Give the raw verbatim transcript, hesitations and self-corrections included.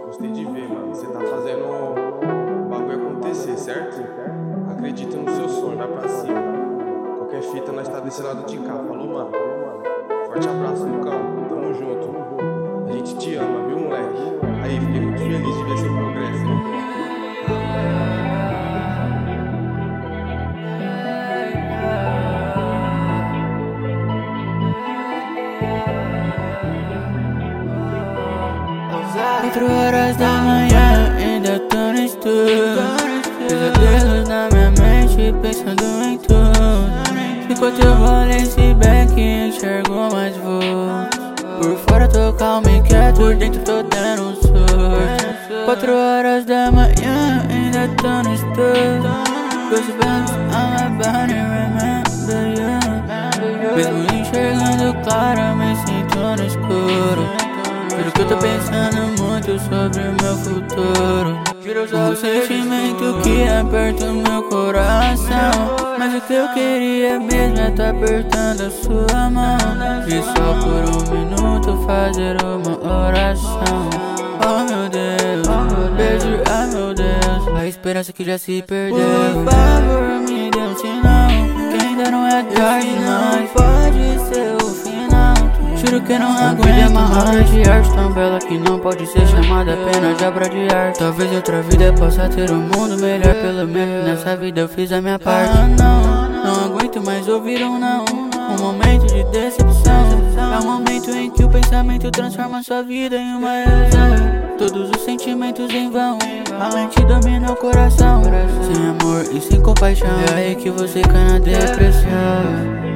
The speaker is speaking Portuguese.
Gostei de ver, mano. Você tá fazendo o bagulho acontecer, certo? Acredita no seu sonho, vai pra cima. Qualquer fita, nós tá desse lado de cá. Falou, mano? Forte abraço, Lucão. Tamo junto. A gente te ama, viu, moleque? Aí, fiquei muito feliz de ver seu progresso, hein? Quatro horas da manhã, ainda tô no estudo. Pesadelos na minha mente, pensando em tudo. Enquanto eu vou nesse back, enxergo mais voo. Por fora tô calmo e quieto, por dentro tô tendo um surto. Quatro horas da manhã, ainda tô no estudo. Goosebumps on my body, remember you. Mesmo enxergando claro, me sinto no escuro. Juro que eu tô pensando muito sobre o meu futuro. O sentimento que aperta o meu coração. Mas o que eu queria mesmo é tá apertando a sua mão. E só por um minuto fazer uma oração. Oh meu Deus, beijo, ah meu Deus. A esperança que já se perdeu. Por favor, me dê um sinal, que ainda não é tarde, mas pode ser o final. Juro que não aguento uma obra de arte tão bela que não pode ser chamada apenas de obra de arte. Talvez outra vida possa ter um mundo melhor, pelo menos nessa vida eu fiz a minha parte. Ah não, não aguento mais ouvir um não. Um momento de decepção. É um momento em que o pensamento transforma sua vida em uma ilusão. Todos os sentimentos em vão, a mente domina o coração. Sem amor e sem compaixão, é aí que você cai na depressão.